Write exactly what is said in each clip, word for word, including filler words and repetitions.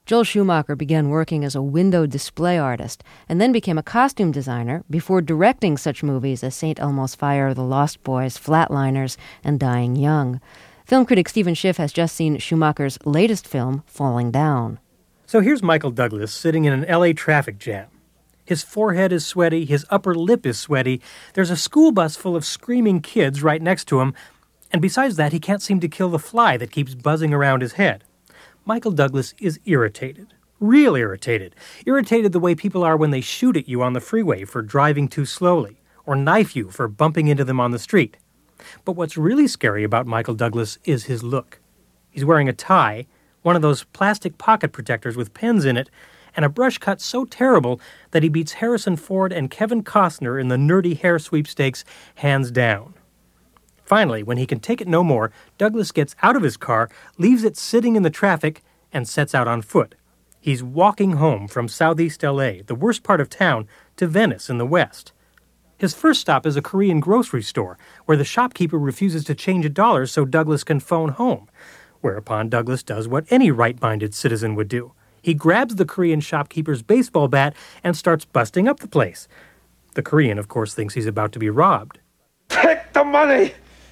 Joel Schumacher began working as a window display artist and then became a costume designer before directing such movies as Saint Elmo's Fire, The Lost Boys, Flatliners, and Dying Young. Film critic Stephen Schiff has just seen Schumacher's latest film, Falling Down. So here's Michael Douglas sitting in an L A traffic jam. His forehead is sweaty, his upper lip is sweaty, there's a school bus full of screaming kids right next to him, and besides that, he can't seem to kill the fly that keeps buzzing around his head. Michael Douglas is irritated. Real irritated. Irritated the way people are when they shoot at you on the freeway for driving too slowly, or knife you for bumping into them on the street. But what's really scary about Michael Douglas is his look. He's wearing a tie, one of those plastic pocket protectors with pens in it, and a brush cut so terrible that he beats Harrison Ford and Kevin Costner in the nerdy hair sweepstakes hands down. Finally, when he can take it no more, Douglas gets out of his car, leaves it sitting in the traffic, and sets out on foot. He's walking home from southeast L A, the worst part of town, to Venice in the west. His first stop is a Korean grocery store, where the shopkeeper refuses to change a dollar so Douglas can phone home, whereupon Douglas does what any right-minded citizen would do. He grabs the Korean shopkeeper's baseball bat and starts busting up the place. The Korean, of course, thinks he's about to be robbed. Take the money!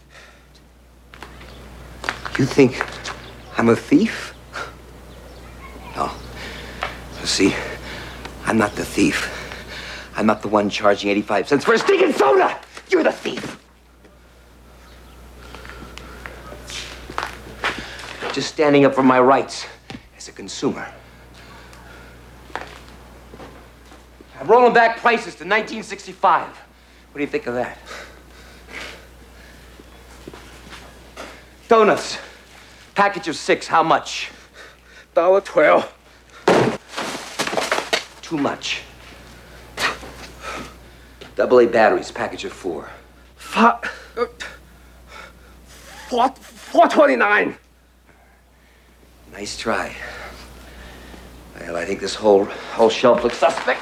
You think I'm a thief? No. See, I'm not the thief. I'm not the one charging eighty-five cents for a stinking soda! You're the thief! Just standing up for my rights as a consumer. I'm rolling back prices to nineteen sixty-five. What do you think of that? Donuts. Package of six, how much? Dollar twelve. Too much. Double A batteries, package of four. Four, uh, four, four twenty-nine. Nice try. Well, I think this whole whole shelf looks suspect.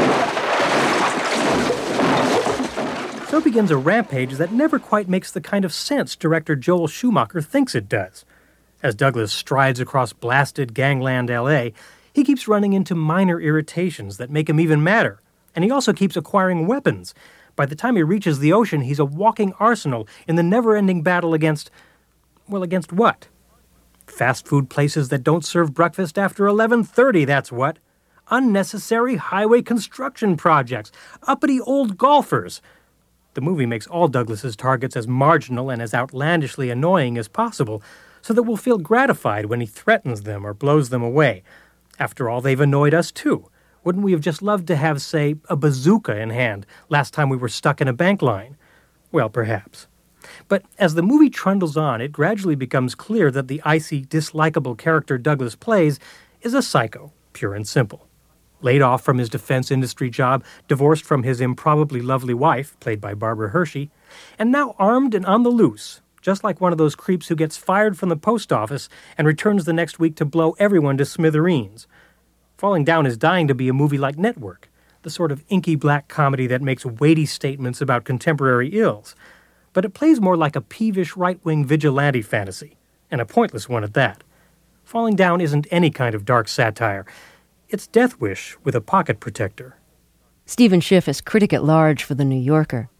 So begins a rampage that never quite makes the kind of sense director Joel Schumacher thinks it does. As Douglas strides across blasted gangland L A, he keeps running into minor irritations that make him even madder. And he also keeps acquiring weapons. By the time he reaches the ocean, he's a walking arsenal in the never-ending battle against... well, against what? Fast food places that don't serve breakfast after eleven thirty, that's what. Unnecessary highway construction projects. Uppity old golfers. The movie makes all Douglas's targets as marginal and as outlandishly annoying as possible, so that we'll feel gratified when he threatens them or blows them away. After all, they've annoyed us too. Wouldn't we have just loved to have, say, a bazooka in hand last time we were stuck in a bank line? Well, perhaps. But as the movie trundles on, it gradually becomes clear that the icy, dislikable character Douglas plays is a psycho, pure and simple. Laid off from his defense industry job, divorced from his improbably lovely wife, played by Barbara Hershey, and now armed and on the loose, just like one of those creeps who gets fired from the post office and returns the next week to blow everyone to smithereens. Falling Down is dying to be a movie like Network, the sort of inky black comedy that makes weighty statements about contemporary ills. But it plays more like a peevish right-wing vigilante fantasy, and a pointless one at that. Falling Down isn't any kind of dark satire. It's Death Wish with a pocket protector. Stephen Schiff is critic at large for The New Yorker.